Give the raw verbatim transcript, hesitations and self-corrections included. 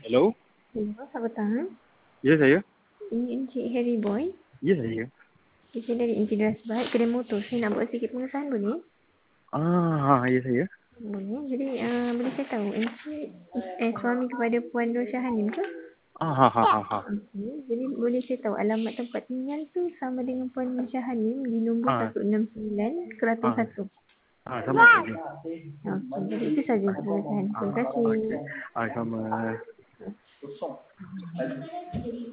Hello? Hello, selamat petang. Ya, saya. Ini Encik Harry Boy. Ya, saya. Saya dari Encik Dasbat, kedai motor. Saya nak buat sikit pengesahan boleh? Ah, ya, saya. Boleh. Jadi, uh, boleh saya tahu Encik eh, suami kepada Puan Nur Syahanim ke? Ah, ha, ha, ha, ha. Okey. Jadi, boleh saya tahu alamat tempat tinggal tu sama dengan Puan Nur Syahanim di nombor Ah, seratus enam puluh sembilan Keraton ah, satu. ah, sama saja. Okey. Jadi, itu saja pengesahan. Terima Ah, kasih. okey. Ah, sama.